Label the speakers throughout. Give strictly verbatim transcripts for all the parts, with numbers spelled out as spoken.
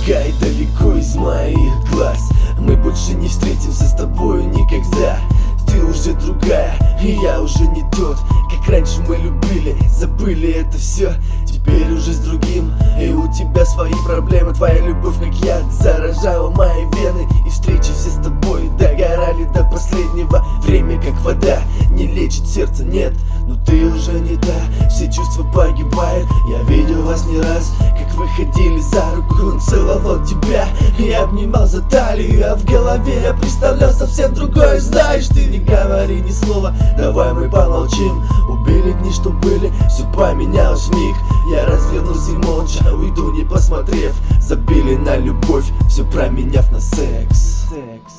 Speaker 1: Шагай далеко из моих глаз. Мы больше не встретимся с тобою никогда. Ты уже другая, и я уже не тот. Как раньше мы любили, забыли это все. Теперь уже с другим, и у тебя свои проблемы. Твоя любовь как яд заражала мои вены. И встречи все с тобой догорали до последнего. Время как вода, не лечит сердце, нет. Но ты уже не та, все чувства погибают. Я видел вас не раз, как вы ходили за руку. Он целовал тебя и обнимал за талию. А в голове я представлял совсем другое. Знаешь, ты не говори ни слова, давай мы помолчим. Убили дни, что были, все поменялось в миг. Я развернусь и молча уйду, не посмотрев. Забили на любовь, все променяв на секс. Секс.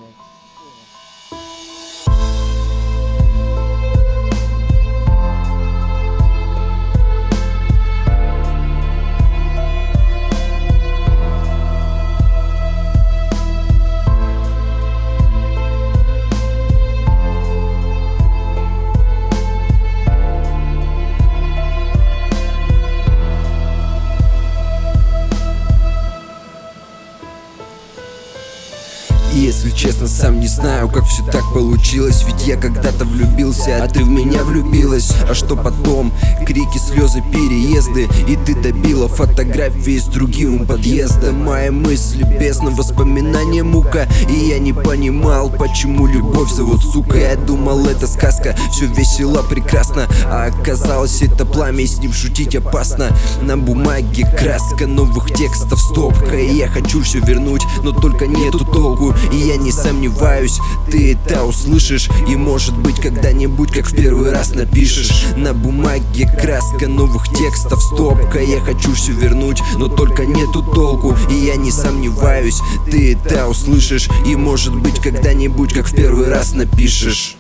Speaker 2: Если честно, сам не знаю, как все так получилось. Ведь я когда-то влюбился, а ты в меня влюбилась. А что потом? Крики, слезы, переезды. И ты добила фотографии с другим у подъезда. Мои мысли, бездна, воспоминания, мука. И я не понимал, почему любовь зовут сука. Я думал, это сказка, все весело, прекрасно. А оказалось, это пламя, и с ним шутить опасно. На бумаге краска новых текстов, стопка. И я хочу все вернуть, но только нету толку. И я не сомневаюсь, ты это услышишь. И может быть когда-нибудь, как в первый раз напишешь. На бумаге краска новых текстов, стопка. Я хочу все вернуть, но только нету толку. И я не сомневаюсь, ты это услышишь. И может быть когда-нибудь, как в первый раз напишешь.